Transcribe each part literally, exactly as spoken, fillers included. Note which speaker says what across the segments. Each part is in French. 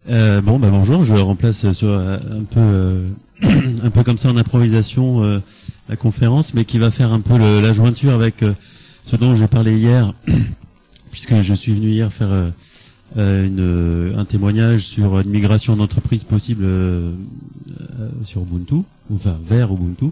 Speaker 1: Euh, bon, bah bonjour, je remplace sur euh, un peu, euh, un peu comme ça en improvisation euh, la conférence, mais qui va faire un peu le, la jointure avec euh, ce dont j'ai parlé hier, puisque je suis venu hier faire euh, euh, une, un témoignage sur une migration d'entreprise possible euh, euh, sur Ubuntu, enfin vers Ubuntu.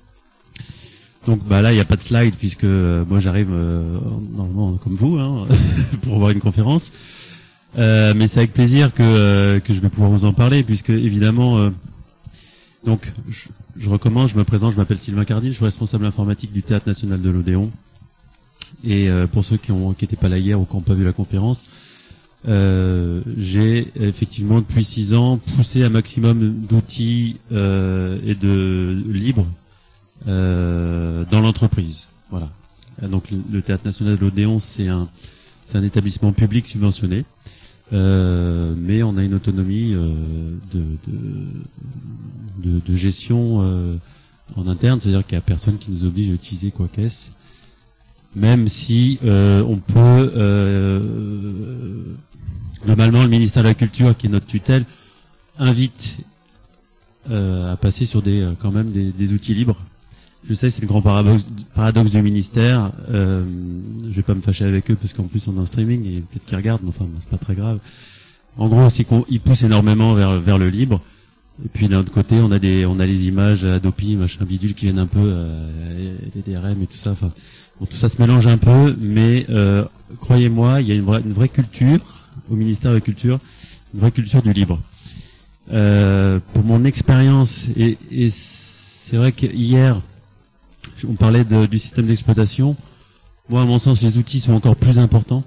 Speaker 1: Donc bah là il n'y a pas de slide puisque euh, moi j'arrive euh, normalement comme vous hein, pour voir une conférence. Euh, mais c'est avec plaisir que euh, que je vais pouvoir vous en parler puisque évidemment euh, donc je, je recommence, je me présente, je m'appelle Sylvain Cardine, je suis responsable informatique du Théâtre National de l'Odéon. Et euh, pour ceux qui ont qui n'étaient pas là hier ou qui n'ont pas vu la conférence, euh, j'ai effectivement depuis six ans poussé un maximum d'outils euh, et de libres euh, dans l'entreprise. Voilà. Donc le, le Théâtre National de l'Odéon, c'est un c'est un établissement public subventionné. Euh, mais on a une autonomie euh, de, de, de, de gestion euh, en interne, c'est-à-dire qu'il n'y a personne qui nous oblige à utiliser quoi qu'est-ce, même si euh, on peut euh, normalement le ministère de la Culture, qui est notre tutelle, invite euh, à passer sur des quand même des, des outils libres. Je sais, c'est le grand paradoxe, paradoxe du ministère. Euh, je vais pas me fâcher avec eux parce qu'en plus on est en streaming et peut-être qu'ils regardent, mais enfin c'est pas très grave. En gros, c'est qu'ils poussent énormément vers vers le libre. Et puis d'un autre côté, on a des on a les images Adopi, machin bidule qui viennent un peu euh, les D R M et tout ça. Enfin, bon, tout ça se mélange un peu, mais euh, croyez-moi, il y a une vraie une vraie culture au ministère de la Culture, une vraie culture du libre. Euh, pour mon expérience, et, et c'est vrai qu'hier on parlait de, du système d'exploitation. Moi, à mon sens, les outils sont encore plus importants.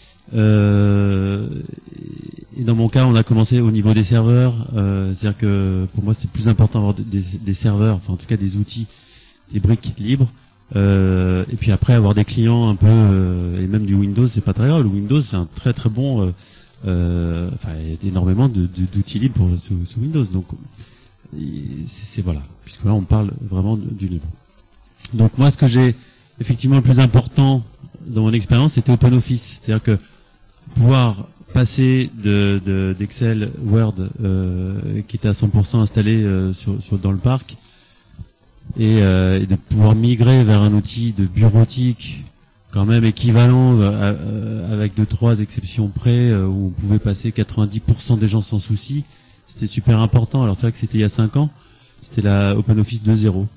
Speaker 1: Euh, et dans mon cas, on a commencé au niveau des serveurs. Euh, c'est-à-dire que pour moi, c'est plus important d'avoir des, des, des serveurs, enfin en tout cas des outils, des briques libres. Euh, et puis après, avoir des clients un peu, euh, et même du Windows, c'est pas très grave. Le Windows, c'est un très très bon. Euh, euh, enfin, il y a énormément de, de, d'outils libres pour, sous, sous Windows. Donc, c'est, c'est voilà, puisque là, on parle vraiment de, du libre. Donc moi, ce que j'ai effectivement le plus important dans mon expérience, c'était OpenOffice. C'est-à-dire que pouvoir passer de, de d'Excel, Word, euh, qui était à cent pour cent installé euh, sur, sur dans le parc, et, euh, et de pouvoir migrer vers un outil de bureautique quand même équivalent, euh, euh, avec deux trois exceptions près, euh, où on pouvait passer quatre-vingt-dix pour cent des gens sans souci. C'était super important. Alors c'est vrai que c'était il y a cinq ans. C'était la OpenOffice deux point zéro.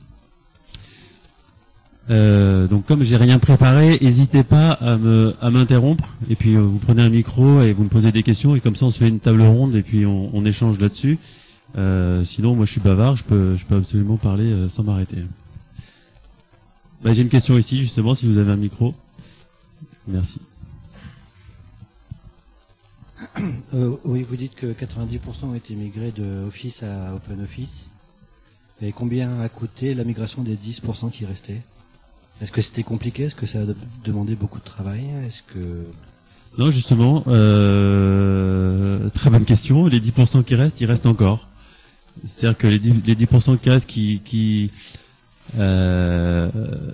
Speaker 1: Euh, donc comme j'ai rien préparé, n'hésitez pas à me à m'interrompre et puis euh, vous prenez un micro et vous me posez des questions et comme ça on se fait une table ronde et puis on, on échange là-dessus. Euh, sinon moi je suis bavard, je peux je peux absolument parler euh, sans m'arrêter. Bah, j'ai une question ici justement si vous avez un micro. Merci.
Speaker 2: Euh, oui, vous dites que quatre-vingt-dix pour cent ont été migrés de Office à OpenOffice. Et combien a coûté la migration des dix pour cent qui restaient ? Est-ce que c'était compliqué ? Est-ce que ça a demandé beaucoup de travail ? Est-ce que...
Speaker 1: Non, justement, euh, très bonne question. Les dix pour cent qui restent, ils restent encore. C'est-à-dire que les dix, les dix pour cent qui restent, qui... qui euh,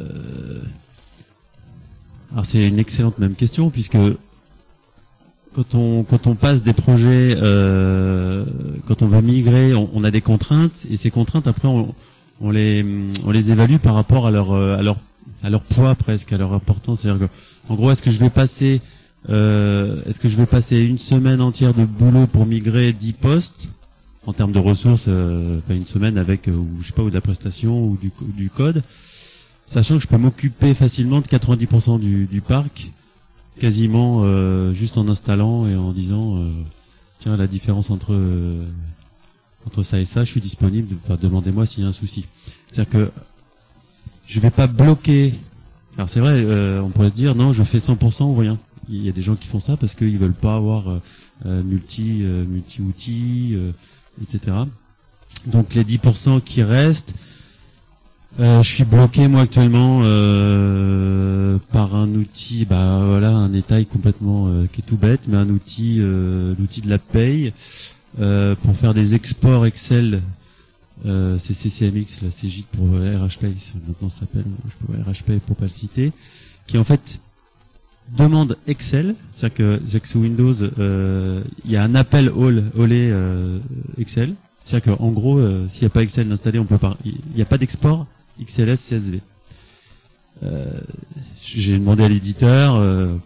Speaker 1: alors c'est une excellente même question, puisque quand on quand on passe des projets, euh, quand on veut migrer, on, on a des contraintes, et ces contraintes, après, on, on les on les évalue par rapport à leur à leur à leur poids presque, à leur importance. C'est-à-dire que, en gros, est-ce que je vais passer, euh, est-ce que je vais passer une semaine entière de boulot pour migrer dix postes en termes de ressources, euh, pas une semaine avec, euh, ou je sais pas, ou de la prestation ou du, du code, sachant que je peux m'occuper facilement de quatre-vingt-dix pour cent du, du parc, quasiment euh, juste en installant et en disant, euh, tiens, la différence entre euh, entre ça et ça, je suis disponible. Enfin, demandez-moi s'il y a un souci. C'est-à-dire que je vais pas bloquer. Alors c'est vrai, euh, on pourrait se dire non, je fais cent pour cent ou rien. Il y a des gens qui font ça parce qu'ils veulent pas avoir euh, multi euh, multi outils, euh, et cetera. Donc les dix pour cent qui restent, euh, je suis bloqué moi actuellement euh, par un outil, bah voilà, un détail complètement euh, qui est tout bête, mais un outil, euh, l'outil de la paye euh, pour faire des exports Excel. Euh, c'est C C M X, la C J pour R H Pay, maintenant ça s'appelle R H Pay pour pas le citer, qui en fait demande Excel, c'est-à-dire que, c'est-à-dire que sous Windows, euh, il y a un appel all, olé euh, Excel. C'est-à-dire qu'en gros, euh, s'il n'y a pas Excel installé, on peut pas, il n'y a pas d'export X L S C S V. Euh, j'ai demandé à l'éditeur, euh,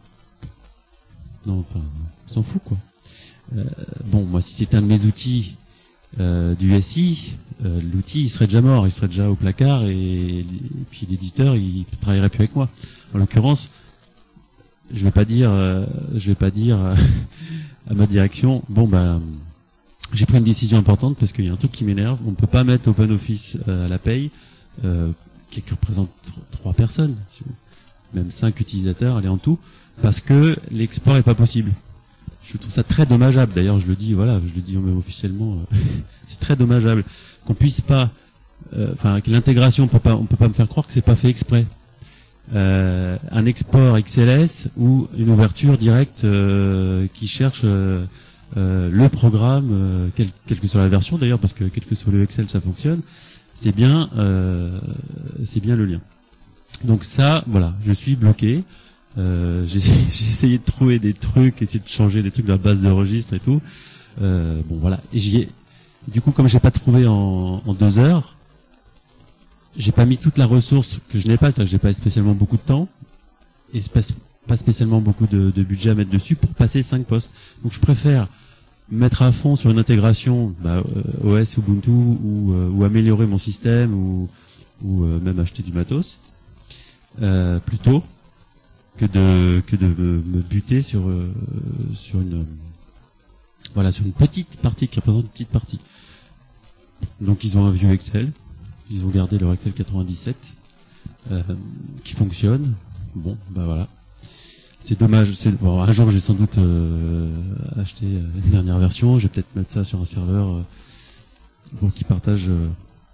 Speaker 1: non, enfin, on s'en fout quoi. Euh, bon, moi, si c'était un de mes outils euh, du S I, euh, l'outil il serait déjà mort, il serait déjà au placard et, et puis l'éditeur il travaillerait plus avec moi. En l'occurrence, je vais pas dire, euh, je vais pas dire euh, à ma direction, bon ben, j'ai pris une décision importante parce qu'il y a un truc qui m'énerve. On peut pas mettre OpenOffice euh, à la paye, euh, qui représente trois personnes, même cinq utilisateurs, allez en tout, parce que l'export est pas possible. Je trouve ça très dommageable. D'ailleurs, je le dis, voilà, je le dis même officiellement, euh, c'est très dommageable qu'on puisse pas, enfin, euh, que l'intégration, on peut pas, on peut pas me faire croire que c'est pas fait exprès. Euh, un export X L S ou une ouverture directe euh, qui cherche euh, euh, le programme, euh, quelle, quelle que soit la version d'ailleurs, parce que quel que soit le Excel, ça fonctionne. C'est bien, euh, c'est bien le lien. Donc ça, voilà, je suis bloqué. Euh, j'ai, j'ai essayé de trouver des trucs, essayer de changer des trucs de la base de registre et tout. Euh, bon voilà. Et j'y ai, du coup, comme j'ai pas trouvé en, en deux heures, j'ai pas mis toute la ressource que je n'ai pas, c'est-à-dire que j'ai pas spécialement beaucoup de temps et pas spécialement beaucoup de, de budget à mettre dessus pour passer cinq postes. Donc je préfère mettre à fond sur une intégration bah, euh, O S Ubuntu ou, euh, ou améliorer mon système ou, ou euh, même acheter du matos euh, plutôt que de que de me, me buter sur euh, sur une euh, voilà sur une petite partie qui représente une petite partie. Donc ils ont un vieux Excel, ils ont gardé leur Excel quatre-vingt-dix-sept euh, qui fonctionne. Bon bah voilà. C'est dommage. C'est, bon, un jour, je vais sans doute euh, acheter une dernière version. Je vais peut-être mettre ça sur un serveur euh, pour qu'ils partagent euh,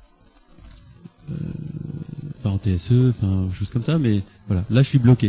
Speaker 1: euh, enfin, en T S E, enfin, choses comme ça. Mais voilà, là, je suis bloqué.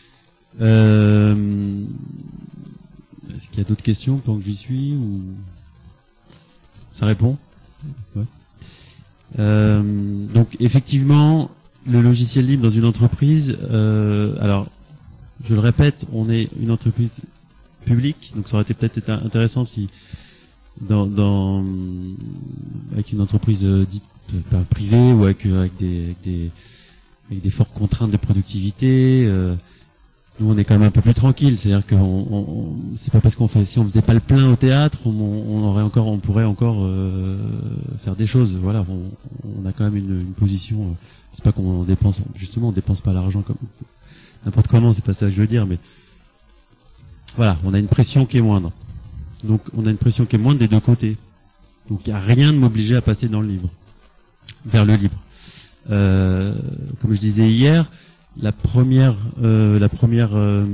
Speaker 1: Euh, est-ce qu'il y a d'autres questions pendant que j'y suis ou ça répond? Ouais. Euh, donc, effectivement, le logiciel libre dans une entreprise. Euh, alors. Je le répète, on est une entreprise publique, donc ça aurait été peut-être intéressant si, dans, dans avec une entreprise dite euh, privée ou avec, avec, des, avec, des, avec des fortes contraintes de productivité, euh, nous on est quand même un peu plus tranquille. C'est-à-dire que on, on, c'est pas parce qu'on fait, si on faisait pas le plein au théâtre, on, on aurait encore, on pourrait encore euh, faire des choses. Voilà, on, on a quand même une, une position. Euh, c'est pas qu'on dépense, justement, on dépense pas l'argent comme n'importe comment, c'est pas ça que je veux dire, mais voilà, on a une pression qui est moindre. Donc, on a une pression qui est moindre des deux côtés. Donc, il n'y a rien de m'obliger à passer dans le livre, vers le libre. Euh, comme je disais hier, la première, euh, la première, euh,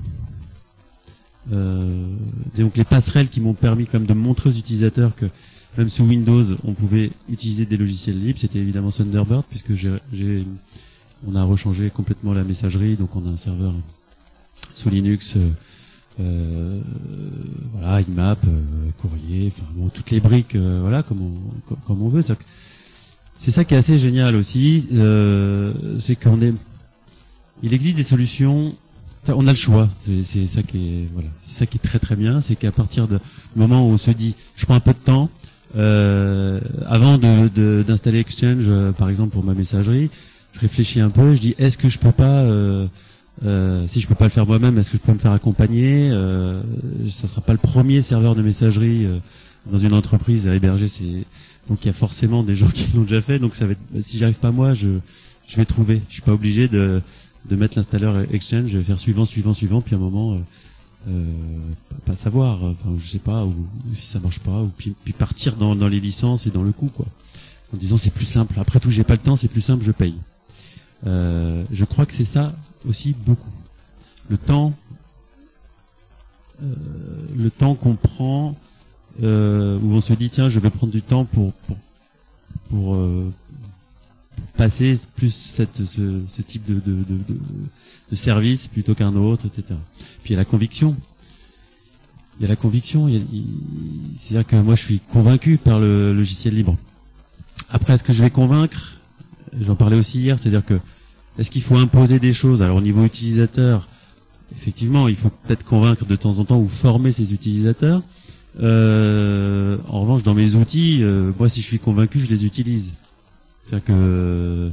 Speaker 1: euh, donc les passerelles qui m'ont permis quand même de montrer aux utilisateurs que même sous Windows, on pouvait utiliser des logiciels libres, c'était évidemment Thunderbird, puisque j'ai, j'ai on a rechangé complètement la messagerie, donc on a un serveur sous Linux, euh, euh, voilà, I M A P, euh, courrier, enfin bon, toutes les briques, euh, voilà, comme on, comme, comme on veut. C'est, c'est ça qui est assez génial aussi, euh, c'est qu'on est, il existe des solutions, on a le choix. C'est, c'est ça qui est, voilà, c'est ça qui est très très bien, c'est qu'à partir du moment où on se dit, je prends un peu de temps, euh, avant de, de, d'installer Exchange, euh, par exemple pour ma messagerie. Je réfléchis un peu, je dis est-ce que je peux pas, euh, euh, si je peux pas le faire moi-même, est-ce que je peux me faire accompagner euh, ça sera pas le premier serveur de messagerie euh, dans une entreprise à héberger. C'est donc il y a forcément des gens qui l'ont déjà fait. Donc ça va être, si j'arrive pas moi, je je vais trouver. Je suis pas obligé de de mettre l'installeur Exchange, je vais faire suivant, suivant, suivant, puis à un moment euh, euh, pas, pas savoir, enfin je sais pas, ou, ou si ça marche pas, ou puis, puis partir dans dans les licences et dans le coût quoi. En disant c'est plus simple. Après tout, j'ai pas le temps, c'est plus simple, je paye. Euh, je crois que c'est ça aussi beaucoup. Le temps, euh, le temps qu'on prend, euh, où on se dit tiens, je vais prendre du temps pour pour pour, euh, pour passer plus cette ce, ce type de de, de de de service plutôt qu'un autre, et cetera. Puis il y a la conviction. Il y a la conviction. Il y a, il, c'est-à-dire que moi, je suis convaincu par le logiciel libre. Après, est-ce que je vais convaincre? J'en parlais aussi hier, c'est-à-dire que est-ce qu'il faut imposer des choses? Alors au niveau utilisateur, effectivement, il faut peut-être convaincre de temps en temps ou former ses utilisateurs. Euh, en revanche, dans mes outils, euh, moi, si je suis convaincu, je les utilise. C'est-à-dire que euh,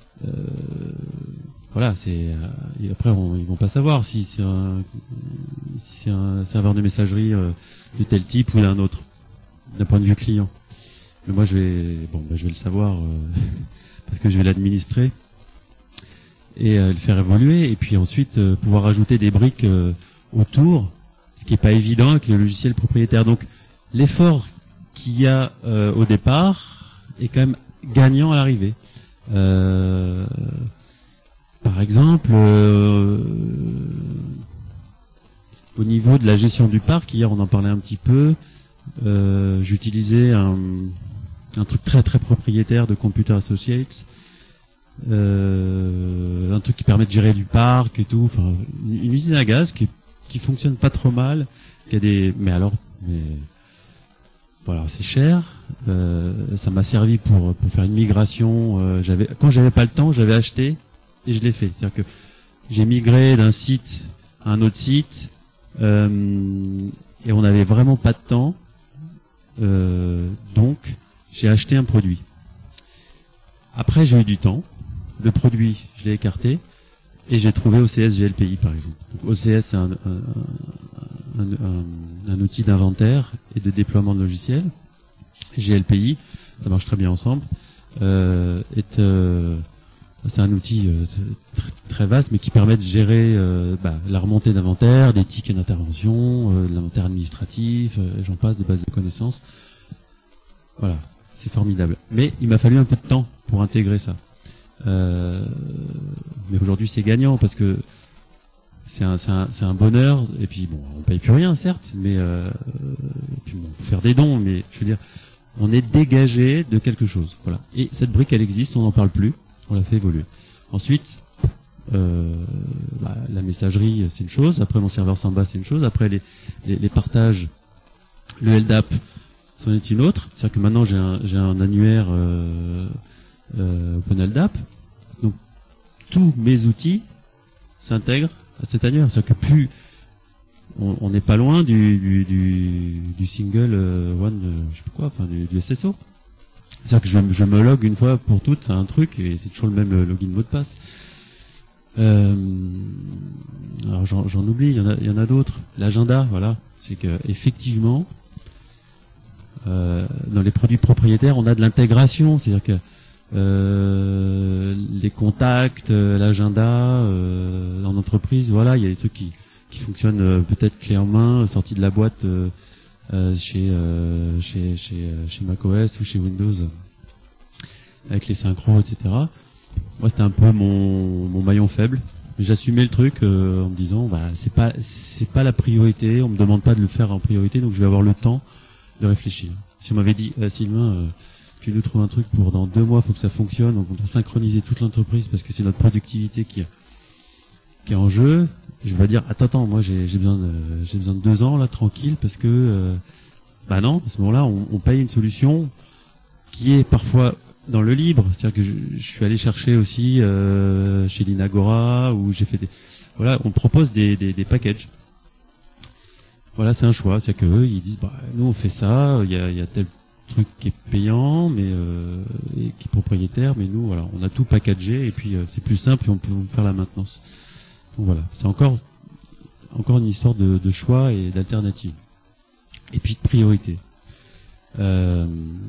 Speaker 1: voilà, c'est euh, après on, ils vont pas savoir si c'est un, si c'est un serveur de messagerie euh, de tel type ou d'un autre, d'un point de vue client. Mais moi, je vais bon, bah, je vais le savoir euh, parce que je vais l'administrer et euh, le faire évoluer, et puis ensuite euh, pouvoir ajouter des briques euh, autour, ce qui est pas évident avec le logiciel propriétaire. Donc l'effort qu'il y a euh, au départ est quand même gagnant à l'arrivée. Euh, par exemple, euh, au niveau de la gestion du parc, hier on en parlait un petit peu, euh, j'utilisais un, un truc très très propriétaire de Computer Associates, euh, un truc qui permet de gérer du parc et tout, enfin une, une usine à gaz qui, qui fonctionne pas trop mal, qui a des, mais alors, mais voilà, c'est cher. Euh, ça m'a servi pour pour faire une migration. Euh, j'avais quand j'avais pas le temps, j'avais acheté et je l'ai fait. C'est-à-dire que j'ai migré d'un site à un autre site euh, et on n'avait vraiment pas de temps. Euh, donc j'ai acheté un produit. Après j'ai eu du temps. Le produit, je l'ai écarté et j'ai trouvé O C S G L P I par exemple. Donc, O C S c'est un, un, un, un, un outil d'inventaire et de déploiement de logiciels. G L P I, ça marche très bien ensemble. Euh, est, euh, c'est un outil euh, très, très vaste, mais qui permet de gérer euh, bah, la remontée d'inventaire, des tickets d'intervention, euh, de l'inventaire administratif, euh, j'en passe, des bases de connaissances. Voilà, c'est formidable. Mais il m'a fallu un peu de temps pour intégrer ça. Euh, mais aujourd'hui, c'est gagnant parce que c'est un, c'est un, c'est un bonheur. Et puis bon, on paye plus rien, certes, mais euh, et puis bon, faut faire des dons, mais je veux dire, on est dégagé de quelque chose. Voilà. Et cette brique, elle existe, on n'en parle plus, on la fait évoluer. Ensuite, euh, bah, la messagerie, c'est une chose. Après, mon serveur Samba, c'est une chose. Après, les, les, les partages, le L D A P, c'en est une autre. C'est-à-dire que maintenant, j'ai un, j'ai un annuaire euh, euh, OpenLDAP. Donc, tous mes outils s'intègrent à cet annuaire. C'est-à-dire que plus on n'est pas loin du, du, du, du single euh, one, euh, je sais pas quoi, enfin du, du S S O. C'est-à-dire que je, je me log une fois pour toutes à un truc et c'est toujours le même euh, login mot de passe. Euh, alors j'en, j'en oublie, il y en a, il y en a d'autres. L'agenda, voilà, c'est que effectivement, euh, dans les produits propriétaires, on a de l'intégration, c'est-à-dire que euh, les contacts, euh, l'agenda euh, en entreprise, voilà, il y a des trucs qui qui fonctionnent euh, peut-être clé en main, sorti de la boîte euh, euh, chez, euh, chez chez chez macOS ou chez Windows, avec les synchros, et cetera. Moi, c'était un peu mon mon maillon faible. Mais j'assumais le truc euh, en me disant, bah c'est pas c'est pas la priorité. On me demande pas de le faire en priorité, donc je vais avoir le temps de réfléchir. Si on m'avait dit, ah, Sylvain, euh, tu nous trouves un truc pour dans deux mois, faut que ça fonctionne, donc on doit synchroniser toute l'entreprise parce que c'est notre productivité qui qui est en jeu. Je vais dire, attends, attends, moi j'ai, j'ai besoin de, j'ai besoin de deux ans là, tranquille, parce que, euh, bah non, à ce moment-là, on, on paye une solution qui est parfois dans le libre. C'est-à-dire que je, je suis allé chercher aussi euh, chez l'Inagora, où j'ai fait des, voilà, on propose des, des, des packages. Voilà, c'est un choix. C'est-à-dire que eux, ils disent, bah nous on fait ça, il y a, il y a tel truc qui est payant, mais euh, et qui est propriétaire, mais nous, voilà, on a tout packagé et puis euh, c'est plus simple et on peut vous faire la maintenance. Donc voilà, c'est encore encore une histoire de, de choix et d'alternative. Et puis de priorité. Euh,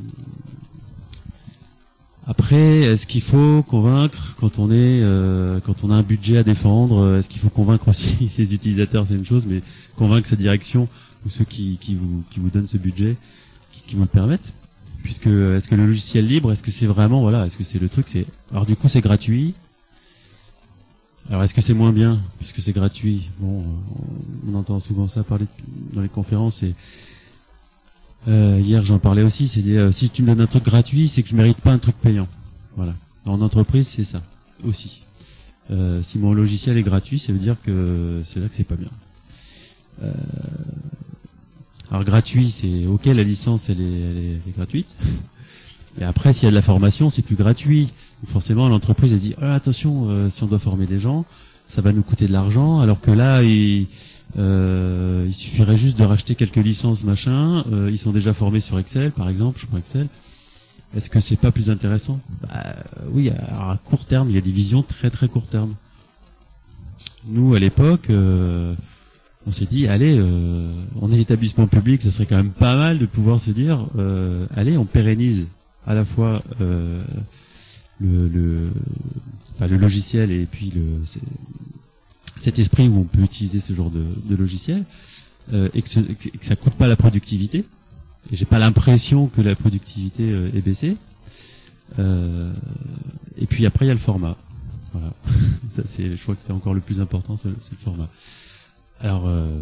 Speaker 1: après, est-ce qu'il faut convaincre quand on est euh, quand on a un budget à défendre, est-ce qu'il faut convaincre aussi ses utilisateurs, c'est une chose, mais convaincre sa direction ou ceux qui, qui vous qui vous donnent ce budget, qui, qui vous le permettent. Puisque est-ce que le logiciel libre, est-ce que c'est vraiment, voilà, est-ce que c'est le truc, c'est alors du coup c'est gratuit. Alors est-ce que c'est moins bien puisque c'est gratuit? Bon, on entend souvent ça parler dans les conférences et euh, hier j'en parlais aussi. C'est euh, si tu me donnes un truc gratuit, c'est que je mérite pas un truc payant. Voilà. En entreprise, c'est ça aussi. Euh, si mon logiciel est gratuit, ça veut dire que c'est là que c'est pas bien. Euh, alors gratuit, c'est ok, la licence elle est, elle est, elle est gratuite. Et après, s'il y a de la formation, c'est plus gratuit. Donc forcément, l'entreprise elle dit oh, attention, euh, si on doit former des gens, ça va nous coûter de l'argent, alors que là, il, euh, il suffirait juste de racheter quelques licences, machin. Euh, ils sont déjà formés sur Excel, par exemple, je prends Excel. Est-ce que c'est pas plus intéressant? Bah, oui, à, à court terme, il y a des visions très très court terme. Nous, à l'époque, euh, on s'est dit, allez, euh, on est établissement public, ça serait quand même pas mal de pouvoir se dire, euh, allez, on pérennise à la fois euh, le, le, enfin, le logiciel et puis le, cet esprit où on peut utiliser ce genre de, de logiciel, euh, et que, ce, que ça coûte pas la productivité. Et j'ai pas l'impression que la productivité euh, est baissée. Euh, et puis après, il y a le format. Voilà. Ça, c'est, je crois que c'est encore le plus important, c'est, c'est le format. Alors, euh,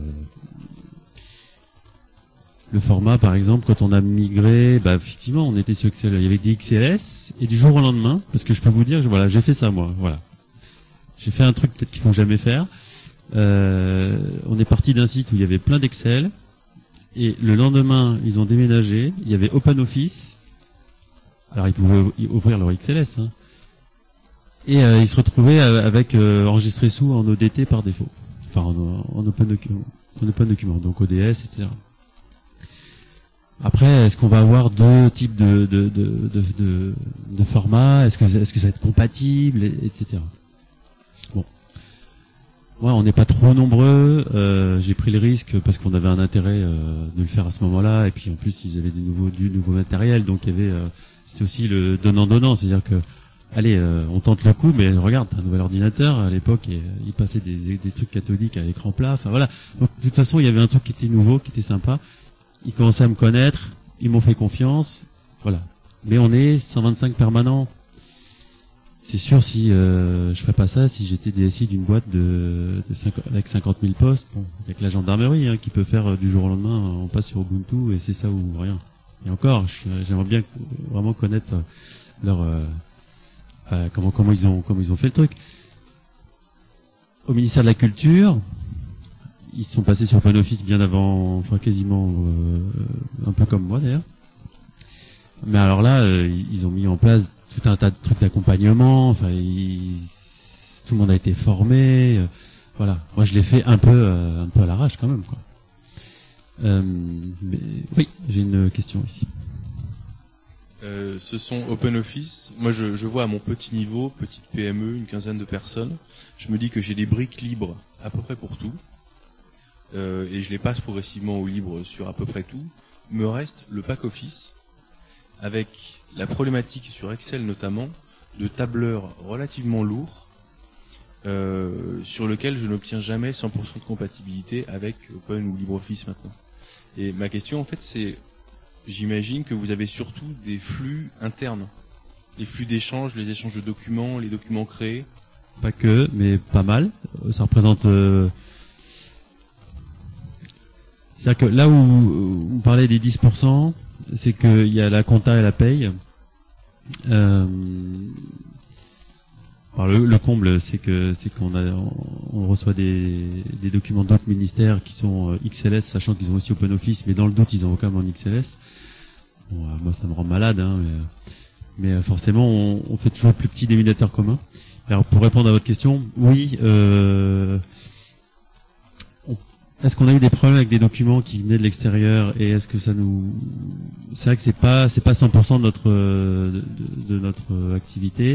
Speaker 1: le format, par exemple, quand on a migré, bah effectivement, on était sur Excel. Il y avait des X L S et du jour au lendemain, parce que je peux vous dire, voilà, j'ai fait ça moi. Voilà, j'ai fait un truc peut-être qu'il faut jamais faire. Euh, on est parti d'un site où il y avait plein d'Excel et le lendemain, ils ont déménagé. Il y avait OpenOffice. Alors, ils pouvaient ouvrir leur X L S. Hein. Et euh, ils se retrouvaient avec euh, enregistré sous en O D T par défaut, enfin en, en open document, en open document, donc O D S, et cetera. Après, est-ce qu'on va avoir deux types de de de de, de, de formats? Est-ce que est-ce que ça va être compatible, et, etc. Bon, moi, on n'est pas trop nombreux. Euh, j'ai pris le risque parce qu'on avait un intérêt euh, de le faire à ce moment-là, et puis en plus ils avaient des nouveaux du nouveau matériel, donc il y avait euh, c'est aussi le donnant-donnant, c'est-à-dire que allez, euh, on tente le coup, mais regarde, t'as un nouvel ordinateur, à l'époque, et, euh, il passait des, des, des trucs cathodiques à écran plat, enfin voilà. Donc, de toute façon, il y avait un truc qui était nouveau, qui était sympa. Ils commençaient à me connaître, ils m'ont fait confiance, voilà. Mais on est cent vingt-cinq permanents. C'est sûr, si euh, je ferais pas ça, si j'étais D S I d'une boîte de, de cinquante, avec cinquante mille postes, bon, avec la gendarmerie, hein, qui peut faire euh, du jour au lendemain, on passe sur Ubuntu, et c'est ça ou rien. Et encore, je suis, j'aimerais bien vraiment connaître leur... Euh, Euh, comment comment ils ont comment ils ont fait le truc. Au ministère de la Culture, ils sont passés sur OpenOffice bien avant, enfin quasiment euh, un peu comme moi d'ailleurs. Mais alors là, euh, ils ont mis en place tout un tas de trucs d'accompagnement. Enfin, ils, tout le monde a été formé. Euh, voilà. Moi, je l'ai fait un peu euh, un peu à l'arrache quand même, quoi. Euh, mais oui, j'ai une question ici.
Speaker 3: Euh, ce sont OpenOffice. Moi, je, je vois à mon petit niveau, petite P M E, une quinzaine de personnes. Je me dis que j'ai des briques libres à peu près pour tout, euh, et je les passe progressivement au libre sur à peu près tout. Me reste le pack Office, avec la problématique sur Excel notamment de tableurs relativement lourds, euh, sur lequel je n'obtiens jamais cent pour cent de compatibilité avec Open ou LibreOffice maintenant. Et ma question, en fait, c'est j'imagine que vous avez surtout des flux internes, les flux d'échange, les échanges de documents, les documents créés.
Speaker 1: Pas que, mais pas mal. Ça représente. Euh... C'est-à-dire que là où on parlait des dix pour cent, c'est qu'il y a la compta et la paye. Euh... Alors le, le comble, c'est que c'est qu'on a, on reçoit des, des documents d'autres ministères qui sont X L S, sachant qu'ils ont aussi OpenOffice, mais dans le doute, ils ont quand même en X L S. Bon, euh, moi, ça me rend malade, hein, mais, mais forcément, on, on fait toujours le plus petit dénominateur commun. Alors, pour répondre à votre question, oui. Euh, on, est-ce qu'on a eu des problèmes avec des documents qui venaient de l'extérieur, et est-ce que ça nous, c'est vrai que c'est pas, c'est pas cent pour cent de notre de, de notre activité.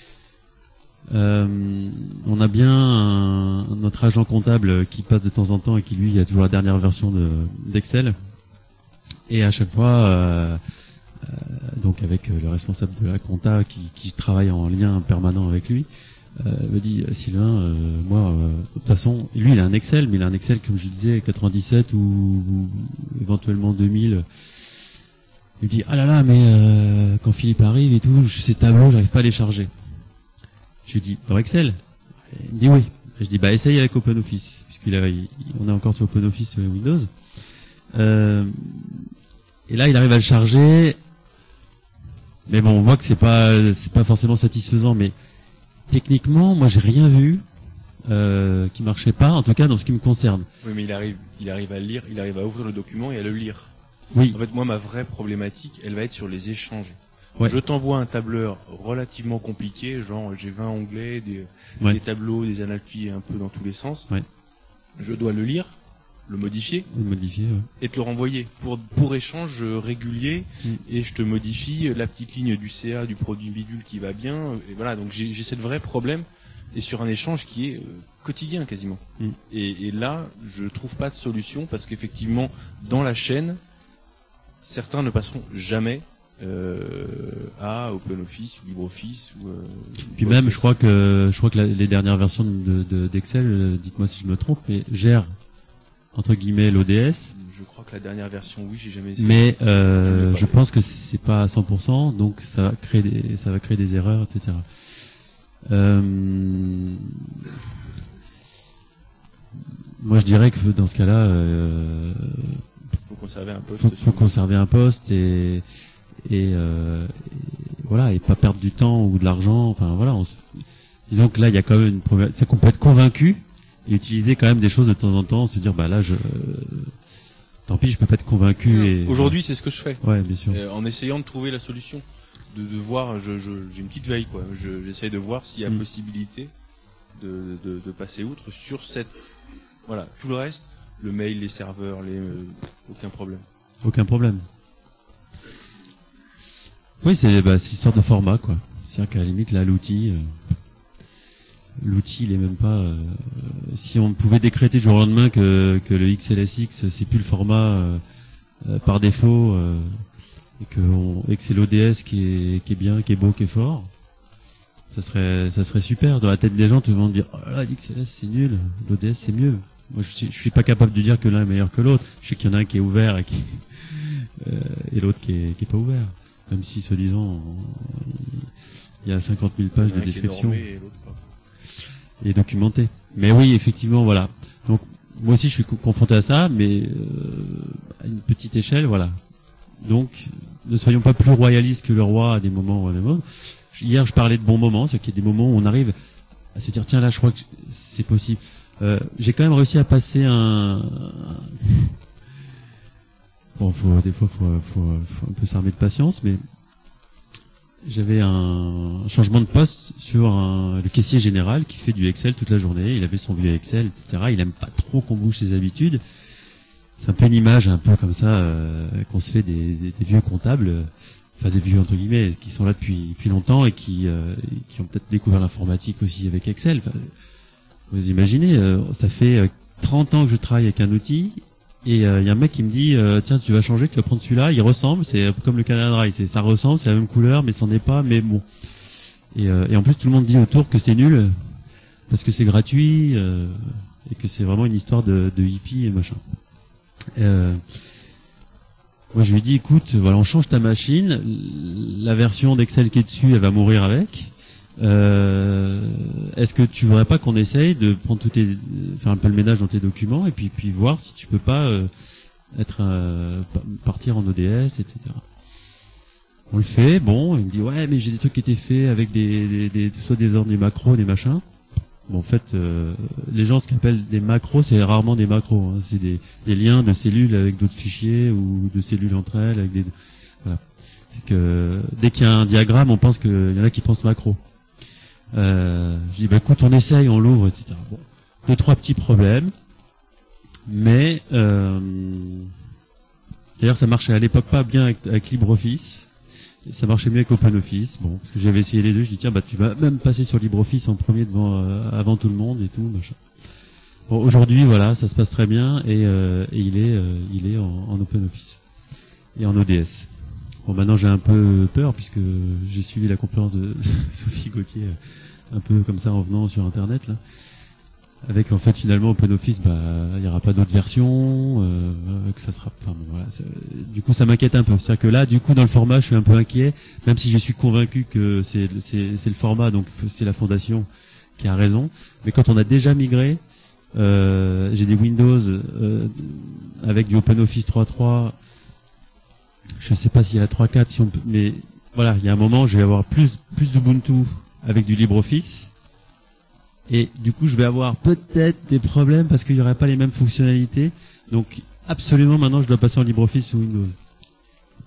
Speaker 1: Euh, on a bien un, notre agent comptable qui passe de temps en temps et qui lui a toujours la dernière version de, d'Excel. Et à chaque fois, euh, euh, donc avec le responsable de la compta qui, qui travaille en lien permanent avec lui, euh, me dit Sylvain, euh, moi, euh, de toute façon, lui il a un Excel, mais il a un Excel comme je disais quatre-vingt-dix-sept ou, ou éventuellement deux mille. Il me dit ah là là, mais euh, quand Philippe arrive et tout, ces tableaux, j'arrive pas à les charger. Je lui dis dans Excel. Il me dit oui. Je dis bah essaye avec OpenOffice, puisqu'il a, il, on est encore sur OpenOffice sur Windows. Euh, et là, il arrive à le charger, mais bon, on voit que c'est pas, c'est pas forcément satisfaisant. Mais techniquement, moi, j'ai rien vu euh, qui marchait pas, en tout cas dans ce qui me concerne.
Speaker 3: Oui, mais il arrive, il arrive à le lire, il arrive à ouvrir le document et à le lire.
Speaker 1: Oui.
Speaker 3: En fait, moi, ma vraie problématique, elle va être sur les échanges.
Speaker 1: Ouais.
Speaker 3: Je t'envoie un tableur relativement compliqué, genre j'ai vingt onglets, des,
Speaker 1: Ouais.
Speaker 3: des tableaux, des analphies un peu dans tous les sens.
Speaker 1: Ouais.
Speaker 3: Je dois le lire, le modifier
Speaker 1: Modifier. Ouais.
Speaker 3: et te le renvoyer pour pour échange régulier.
Speaker 1: Mm.
Speaker 3: Et je te modifie la petite ligne du C A du produit bidule qui va bien. Et voilà, donc j'ai j'ai ce vrai problème et sur un échange qui est euh, quotidien quasiment.
Speaker 1: Mm.
Speaker 3: Et, et là, je trouve pas de solution parce qu'effectivement, dans la chaîne, certains ne passeront jamais euh, à OpenOffice ou LibreOffice ou. Euh,
Speaker 1: Puis
Speaker 3: ou
Speaker 1: même,
Speaker 3: Office.
Speaker 1: je crois que je crois que la- les dernières versions de, de- d'Excel, euh, dites-moi si je me trompe, mais gèrent entre guillemets l'O D S,
Speaker 3: Je crois que la dernière version, oui, j'ai jamais essayé.
Speaker 1: mais
Speaker 3: Je l'ai
Speaker 1: euh,
Speaker 3: pas
Speaker 1: je
Speaker 3: fait.
Speaker 1: pense que c'est pas à cent pour cent, donc ça va créer des ça va créer des erreurs, et cetera. Euh, moi, je dirais que dans ce cas-là, euh,
Speaker 3: faut conserver un poste.
Speaker 1: faut,
Speaker 3: sur
Speaker 1: faut
Speaker 3: le-
Speaker 1: conserver un poste et et, euh, et voilà, et pas perdre du temps ou de l'argent. Enfin voilà, on se- disons que là il y a quand même une problématique, c'est qu'on peut être convaincu et utiliser quand même des choses de temps en temps, se dire bah là je tant pis, je peux pas être convaincu. Et
Speaker 3: Aujourd'hui, c'est ce que je fais.
Speaker 1: ouais, bien sûr.
Speaker 3: Euh, en essayant de trouver la solution, de, de voir, je, je, j'ai une petite veille quoi. Je, j'essaye de voir s'il y a
Speaker 1: Mm.
Speaker 3: possibilité de, de, de passer outre sur cette, voilà, tout le reste, le mail, les serveurs, les, euh, aucun problème.
Speaker 1: Aucun problème. Oui, c'est bah, c'est histoire de format, quoi. C'est-à-dire qu'à la limite, là, l'outil, euh, l'outil, il est même pas. Euh, si on pouvait décréter du jour au lendemain que que le X L S X, c'est plus le format euh, euh, par défaut, euh, et que on, et que c'est l'O D S qui est qui est bien, qui est beau, qui est fort, ça serait ça serait super. Dans la tête des gens, tout le monde dire oh là là, l'X L S c'est nul, l'O D S c'est mieux. Moi, je suis je suis pas capable de dire que l'un est meilleur que l'autre. Je sais qu'il y en a un qui est ouvert et qui euh, et l'autre qui est qui est pas ouvert. Même si, soi-disant, il y a cinquante mille pages
Speaker 3: Il y en a
Speaker 1: de
Speaker 3: un qui est
Speaker 1: description
Speaker 3: normé et l'autre pas.
Speaker 1: et documenté. Mais oui, effectivement, voilà. Donc, moi aussi, je suis co- confronté à ça, mais euh, à une petite échelle, voilà. Donc, ne soyons pas plus royalistes que le roi à des moments ou à des moments. Hier, je parlais de bons moments, c'est qu'il y a des moments où on arrive à se dire, tiens, là, je crois que c'est possible. Euh, j'ai quand même réussi à passer un... Bon, faut, des fois, faut, faut, faut un peu s'armer de patience, mais j'avais un changement de poste sur un, le caissier général qui fait du Excel toute la journée. Il avait son vieux Excel, et cetera. Il aime pas trop qu'on bouge ses habitudes. C'est un peu une image, un peu comme ça, euh, qu'on se fait des, des, des vieux comptables, euh, enfin des vieux entre guillemets, qui sont là depuis, depuis longtemps et qui, euh, et qui ont peut-être découvert l'informatique aussi avec Excel. Enfin, vous imaginez, euh, ça fait euh, trente ans que je travaille avec un outil. Et il euh, y a un mec qui me dit euh, tiens, tu vas changer, tu vas prendre celui-là, il ressemble, c'est comme le Canada Dry, c'est ça ressemble, c'est la même couleur, mais c'en est pas, mais bon. Et, euh, et en plus tout le monde dit autour que c'est nul parce que c'est gratuit euh, et que c'est vraiment une histoire de, de hippie et machin. Euh, moi je lui dis écoute, voilà, on change ta machine, la version d'Excel qui est dessus, elle va mourir avec. Euh, est-ce que tu voudrais pas qu'on essaye de prendre tous tes, faire un peu le ménage dans tes documents et puis puis voir si tu peux pas euh, être euh, partir en O D S, et cetera. On le fait, bon, il me dit ouais mais j'ai des trucs qui étaient faits avec des, des, des soit des ordres, des macros, des machins. Bon en fait, euh, les gens ce qu'ils appellent des macros, c'est rarement des macros, hein, c'est des, des liens de cellules avec d'autres fichiers ou de cellules entre elles avec des, voilà. C'est que dès qu'il y a un diagramme, on pense qu'il y en a qui pensent macro. Euh, je dis bah écoute on essaye, on l'ouvre, et cetera. Bon, deux trois petits problèmes, mais euh, d'ailleurs ça marchait à l'époque pas bien avec, avec LibreOffice, et ça marchait mieux avec OpenOffice. Bon, parce que j'avais essayé les deux, je dis tiens bah tu vas même passer sur LibreOffice en premier devant euh, avant tout le monde et tout machin. Bon aujourd'hui voilà ça se passe très bien et, euh, et il est euh, il est en, en OpenOffice et en O D S. Bon, maintenant j'ai un peu peur puisque j'ai suivi la conférence de Sophie Gauthier un peu comme ça en venant sur Internet là. Avec en fait finalement OpenOffice, bah il y aura pas d'autres versions, euh, que ça sera. Enfin bon, voilà. Du coup ça m'inquiète un peu. C'est-à-dire que là, du coup dans le format, je suis un peu inquiet, même si je suis convaincu que c'est c'est c'est le format, donc c'est la fondation qui a raison. Mais quand on a déjà migré, euh, j'ai des Windows euh, avec du OpenOffice trois point trois. Je sais pas s'il y a la trois point quatre, si on peut, mais voilà, il y a un moment, je vais avoir plus plus d'Ubuntu avec du LibreOffice, et du coup, je vais avoir peut-être des problèmes parce qu'il y aurait pas les mêmes fonctionnalités. Donc, absolument, maintenant, je dois passer en LibreOffice ou Windows.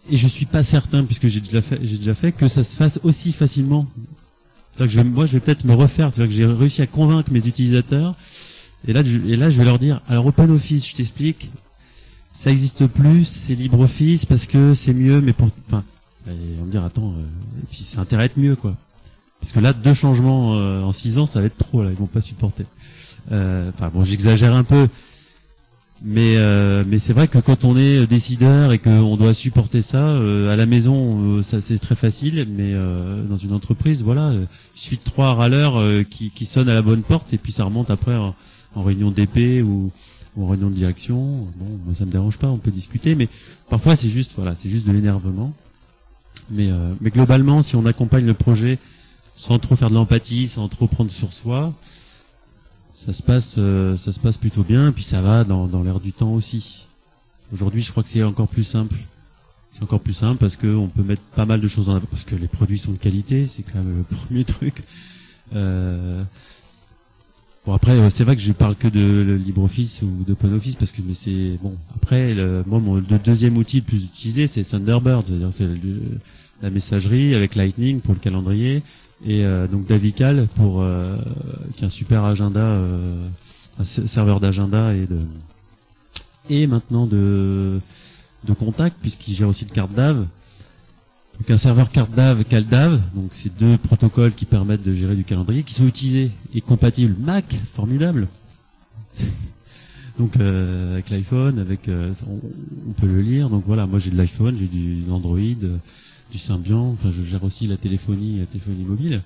Speaker 1: et je suis pas certain, puisque j'ai déjà fait, j'ai déjà fait, que ça se fasse aussi facilement. C'est-à-dire que je vais, moi, je vais peut-être me refaire. C'est-à-dire que j'ai réussi à convaincre mes utilisateurs. Et là, je, et là, je vais leur dire, alors OpenOffice, je t'explique, ça existe plus, c'est LibreOffice parce que c'est mieux, mais pour, enfin, et on va me dire, attends, euh, et puis ça a intérêt à être mieux, quoi. Parce que là, deux changements euh, en six ans, ça va être trop, là, ils vont pas supporter. Euh, enfin, bon, j'exagère un peu. Mais euh, mais c'est vrai que quand on est décideur et qu'on doit supporter ça euh, à la maison, euh, ça c'est très facile, mais euh, dans une entreprise, voilà, euh, il suffit de trois râleurs euh, qui qui sonnent à la bonne porte et puis ça remonte après en, en réunion d'E P ou, ou en réunion de direction. Bon, moi ça me dérange pas, on peut discuter, mais parfois c'est juste voilà, c'est juste de l'énervement. Mais euh, mais globalement, si on accompagne le projet sans trop faire de l'empathie, sans trop prendre sur soi, ça se passe, euh, ça se passe plutôt bien, et puis ça va dans, dans l'air du temps aussi. Aujourd'hui, je crois que c'est encore plus simple. C'est encore plus simple parce que on peut mettre pas mal de choses en avant, parce que les produits sont de qualité, c'est quand même le premier truc. Euh... Bon après, c'est vrai que je parle que de LibreOffice ou d'OpenOffice parce que mais c'est bon. Après, le, moi, mon le deuxième outil le plus utilisé, c'est Thunderbird, c'est-à-dire c'est le, la messagerie avec Lightning pour le calendrier. Et euh, donc Davical pour euh, qui est un super agenda, euh, un serveur d'agenda et de et maintenant de de contact puisqu'il gère aussi le CarteDav. Donc un serveur CarteDav, CalDav, donc c'est deux protocoles qui permettent de gérer du calendrier qui sont utilisés et compatibles Mac, formidable. Donc euh, avec l'iPhone, avec euh, on, on peut le lire. Donc voilà, moi j'ai de l'iPhone, j'ai du d'Android. Euh, du Symbian, enfin je gère aussi la téléphonie, la téléphonie mobile.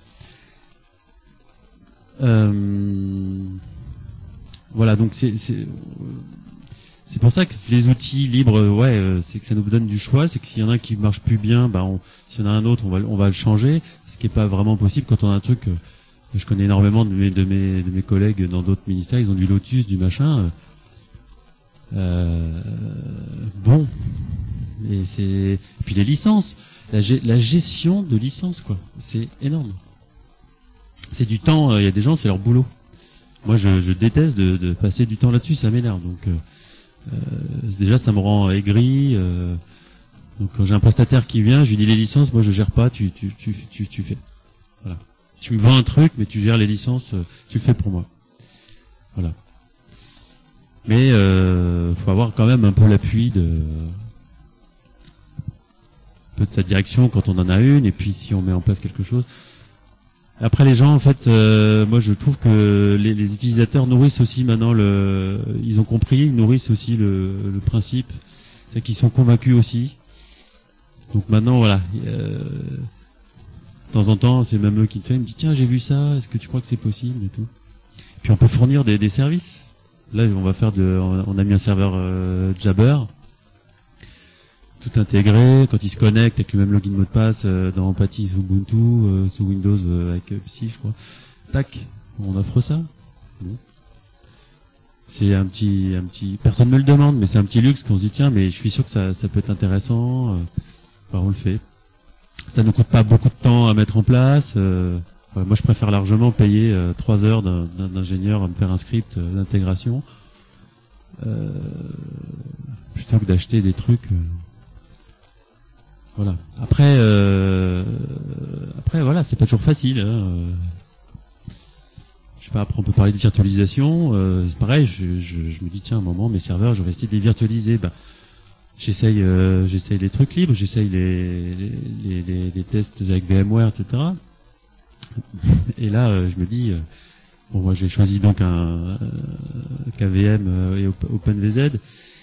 Speaker 1: Euh, voilà, donc c'est c'est c'est pour ça que les outils libres, ouais, c'est que ça nous donne du choix, c'est que s'il y en a un qui marche plus bien, bah on, s'il y en a un autre, on va on va le changer, ce qui est pas vraiment possible quand on a un truc. Euh, je connais énormément de mes de mes de mes collègues dans d'autres ministères, ils ont du Lotus, du machin. Euh, bon, et c'est et puis les licences. La, la gestion de licence, quoi, c'est énorme. C'est du temps. Il euh, y a des gens, c'est leur boulot. Moi, je, je déteste de, de passer du temps là-dessus. Ça m'énerve. Donc, euh, euh, déjà, ça me rend aigri. Euh, donc, quand j'ai un prestataire qui vient, je lui dis les licences. Moi, je gère pas. Tu, tu, tu, tu, tu fais. Voilà. Tu me vends un truc, mais tu gères les licences. Euh, tu le fais pour moi. Voilà. Mais euh, faut avoir quand même un peu l'appui de peu de sa direction quand on en a une, et puis si on met en place quelque chose. Après les gens, en fait, euh, moi je trouve que les, les utilisateurs nourrissent aussi maintenant le, ils ont compris, ils nourrissent aussi le, le principe, c'est qu'ils sont convaincus aussi. Donc maintenant voilà, euh, de temps en temps c'est même eux qui me font, ils me disent tiens j'ai vu ça, est-ce que tu crois que c'est possible et tout. Puis on peut fournir des, des services. Là on va faire de, on a mis un serveur euh, Jabber. Tout intégré, quand il se connecte avec le même login mot de passe euh, dans Empathy sous Ubuntu, euh, sous Windows euh, avec euh, Psy, je crois. Tac, on offre ça. Bon. C'est un petit, un petit. Personne me le demande, mais c'est un petit luxe qu'on se dit tiens, mais je suis sûr que ça, ça peut être intéressant. Euh, enfin, on le fait. Ça ne coûte pas beaucoup de temps à mettre en place. Euh, voilà, moi, je préfère largement payer euh, trois heures d'un, d'un ingénieur à me faire un script euh, d'intégration euh, plutôt que d'acheter des trucs. Euh, Voilà. Après, euh, après voilà, c'est pas toujours facile. Hein. Je sais pas. Après, on peut parler de virtualisation. Euh, c'est pareil. Je, je, je me dis tiens, un moment, mes serveurs, je vais essayer de les virtualiser. Ben, j'essaye, euh, j'essaye les trucs libres, j'essaye les les, les les tests avec VMware, et cetera. Et là, euh, je me dis, euh, bon, moi, j'ai choisi donc un euh, K V M euh, et OpenVZ.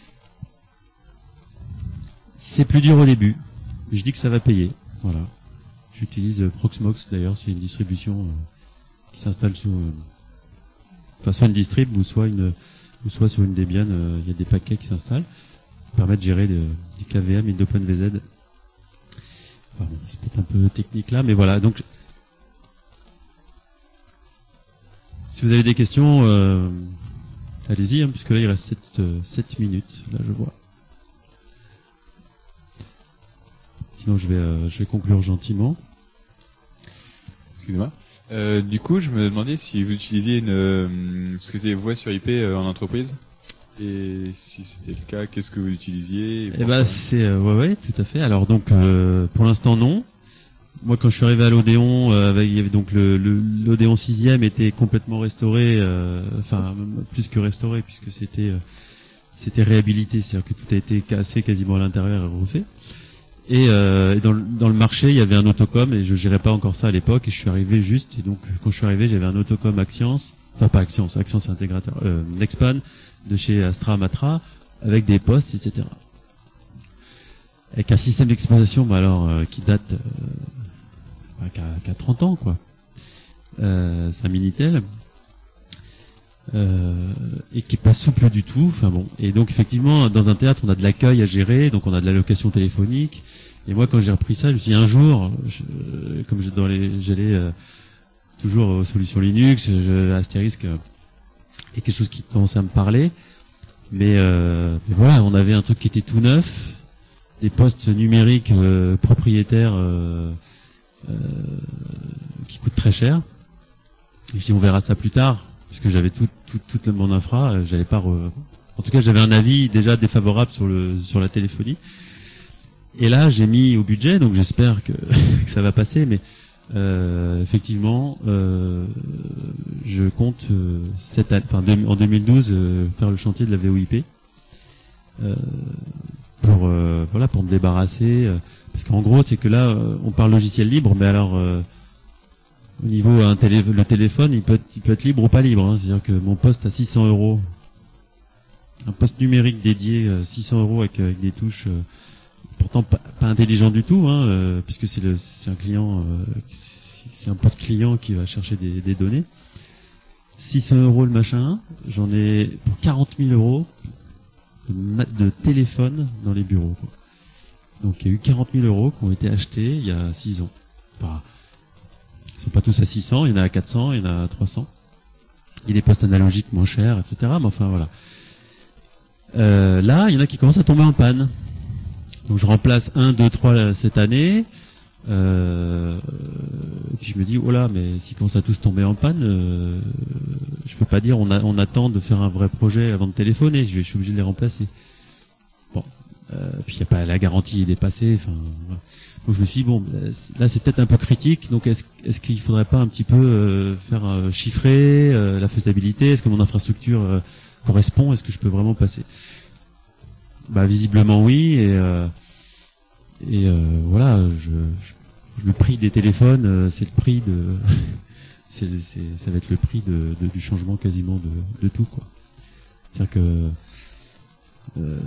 Speaker 1: C'est plus dur au début. Je dis que ça va payer, voilà. J'utilise euh, Proxmox d'ailleurs, c'est une distribution euh, qui s'installe sous, euh, enfin soit une distrib ou soit une, ou soit sur une Debian. Il euh, y a des paquets qui s'installent, qui permettent de gérer de, du K V M et d'OpenVZ. Enfin, c'est peut-être un peu technique là, mais voilà. Donc, si vous avez des questions, euh, allez-y, hein, puisque là il reste sept minutes. Là, je vois. Sinon, je vais, euh, je vais conclure gentiment.
Speaker 4: Excusez-moi. Euh, du coup, je me demandais si vous utilisiez une, euh, ce que c'est voix sur I P euh, en entreprise. Et si c'était le cas, qu'est-ce que vous utilisiez? Et
Speaker 1: Eh ben, c'est euh, ouais, ouais, tout à fait. Alors donc, euh, pour l'instant, non. Moi, quand je suis arrivé à l'Odéon, euh, avec, il y avait donc le, le l'Odéon sixième était complètement restauré, euh, enfin même plus que restauré puisque c'était euh, c'était réhabilité, c'est-à-dire que tout a été cassé quasiment à l'intérieur et refait. Et, euh, et dans, le, dans le marché, il y avait un Autocom et je gérais pas encore ça à l'époque. Et je suis arrivé juste. Et donc, quand je suis arrivé, j'avais un Autocom Axians, enfin pas Axians, Axians c'est intégrateur, euh, Nexpan de chez Astra Matra avec des postes, et cetera. Avec un système d'exploitation, bah alors euh, qui date, euh, bah, qui, a, qui a trente ans quoi. Euh, c'est un Minitel. Euh, et qui est pas souple du tout. Enfin bon. Et donc effectivement, dans un théâtre, on a de l'accueil à gérer, donc on a de la location téléphonique. Et moi, quand j'ai repris ça, je me suis dit un jour, je, comme je, dans les, j'allais euh, toujours aux solutions Linux, je, Asterisk, euh, et quelque chose qui commençait à me parler. Mais, euh, mais voilà, on avait un truc qui était tout neuf, des postes numériques euh, propriétaires euh, euh, qui coûtent très cher. Et je dis on verra ça plus tard. Parce que j'avais tout, tout, toute mon infra, j'allais pas. Re... En tout cas, j'avais un avis déjà défavorable sur le sur la téléphonie. Et là, j'ai mis au budget, donc j'espère que, que ça va passer. Mais euh, effectivement, euh, je compte euh, cette année, enfin de, en deux mille douze euh, faire le chantier de la V O I P euh, pour euh, voilà pour me débarrasser. Euh, parce qu'en gros, c'est que là, euh, on parle logiciel libre, mais alors. Euh, Au niveau un télé, le téléphone, il peut être, il peut être libre ou pas libre. Hein. C'est-à-dire que mon poste à six cents euros, un poste numérique dédié euh, six cents euros avec, avec des touches, euh, pourtant pas, pas intelligent du tout, hein, euh, puisque c'est le, c'est un client, euh, c'est un poste client qui va chercher des, des données. six cents euros le machin, j'en ai pour quarante mille euros de, de téléphone dans les bureaux. Quoi. Donc il y a eu quarante mille euros qui ont été achetés il y a six ans. Enfin, ils sont pas tous à six cents, il y en a à quatre cents, il y en a à trois cents. Il y a des postes analogiques moins chers, et cetera. Mais enfin voilà. Euh, là, il y en a qui commencent à tomber en panne. Donc je remplace un, deux, trois cette année. Euh, et puis je me dis, oh là, mais s'ils commencent à tous tomber en panne, euh, je peux pas dire on, a, on attend de faire un vrai projet avant de téléphoner. Je, je suis obligé de les remplacer. Bon. Euh, puis il y a pas la garantie est dépassée. Enfin. Voilà. Donc je me suis dit, bon, là c'est peut-être un peu critique, donc est-ce, est-ce qu'il faudrait pas un petit peu euh, faire euh, chiffrer euh, la faisabilité, est-ce que mon infrastructure euh, correspond, est-ce que je peux vraiment passer? Bah visiblement oui, et, euh, et euh, voilà, je, je, le prix des téléphones, euh, c'est le prix de, c'est, c'est, ça va être le prix de, de, du changement quasiment de, de tout, quoi. C'est-à-dire que euh,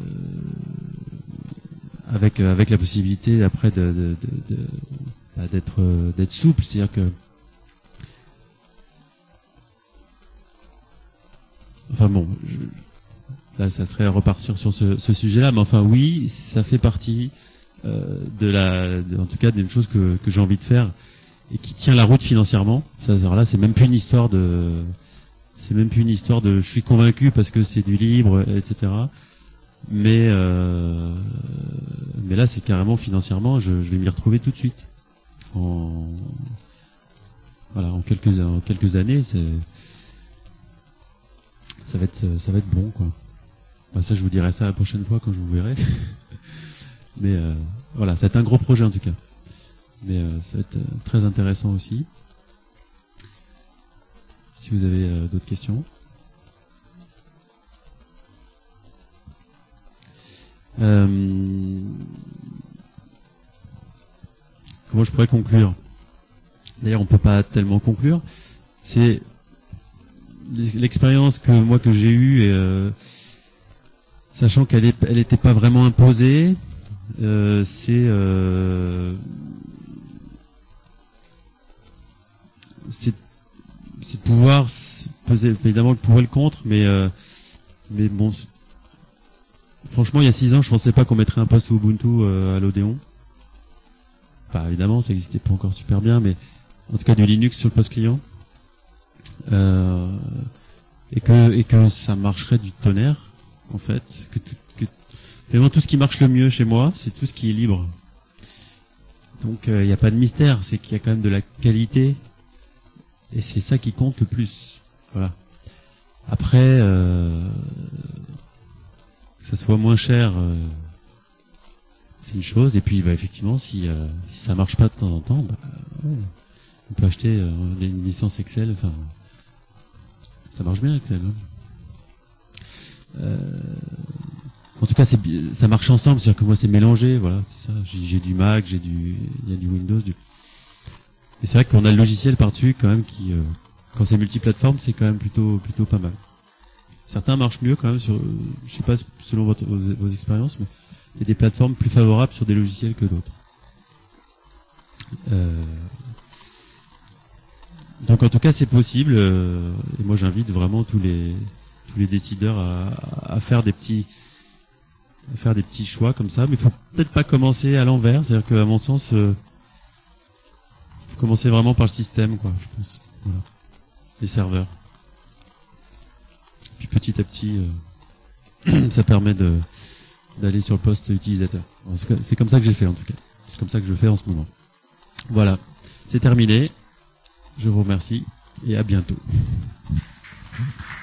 Speaker 1: avec avec la possibilité après de, de, de, de bah, d'être d'être souple, c'est-à-dire que enfin bon, je, là ça serait à repartir sur ce, ce sujet-là, mais enfin oui, ça fait partie euh, de la, de, en tout cas d'une chose que que j'ai envie de faire et qui tient la route financièrement. Ça, alors là, c'est même plus une histoire de, c'est même plus une histoire de, je suis convaincu parce que c'est du libre, et cetera. Mais euh, mais là c'est carrément financièrement je, je vais m'y retrouver tout de suite en voilà en quelques en quelques années c'est ça va être ça va être bon quoi. Bah, ça je vous dirai ça la prochaine fois quand je vous verrai. Mais euh, voilà, ça va être un gros projet en tout cas, mais euh, ça va être euh, très intéressant aussi. Si vous avez euh, d'autres questions. Euh, comment je pourrais conclure? D'ailleurs, on peut pas tellement conclure. C'est l'expérience que moi que j'ai eue, et, euh, sachant qu'elle est, elle était pas vraiment imposée. Euh, c'est, euh, c'est, c'est de pouvoir peser évidemment le pour et le contre, mais euh, mais bon. Franchement, il y a six ans, je pensais pas qu'on mettrait un poste Ubuntu euh, à l'Odéon. Enfin, évidemment, ça n'existait pas encore super bien, mais en tout cas du Linux sur le poste client. Euh, et que et que ça marcherait du tonnerre, en fait. Que, tout, que vraiment tout ce qui marche le mieux chez moi, c'est tout ce qui est libre. Donc, il euh, n'y a pas de mystère, c'est qu'il y a quand même de la qualité, et c'est ça qui compte le plus. Voilà. Après. Euh, que ça soit moins cher, euh, c'est une chose. Et puis, bah, effectivement, si, euh, si ça marche pas de temps en temps, bah, ouais, on peut acheter euh, une licence Excel. Enfin, ça marche bien Excel. Hein. Euh, en tout cas, c'est, ça marche ensemble. C'est-à-dire que moi, c'est mélangé. Voilà, c'est ça. J'ai, j'ai du Mac, j'ai du, il y a du Windows. Du... Et c'est vrai qu'on a le logiciel par-dessus quand même qui, euh, quand c'est multiplateforme, c'est quand même plutôt, plutôt pas mal. Certains marchent mieux quand même sur, je sais pas selon votre, vos, vos expériences, mais il y a des plateformes plus favorables sur des logiciels que d'autres. Euh, donc en tout cas c'est possible, euh, et moi j'invite vraiment tous les tous les décideurs à, à faire des petits à faire des petits choix comme ça, mais il faut peut-être pas commencer à l'envers, c'est-à-dire qu'à mon sens, euh, faut commencer vraiment par le système, quoi, je pense. Voilà. Les serveurs. Puis petit à petit, euh, ça permet de d'aller sur le poste utilisateur. C'est comme ça que j'ai fait en tout cas. C'est comme ça que je fais en ce moment. Voilà, c'est terminé. Je vous remercie et à bientôt.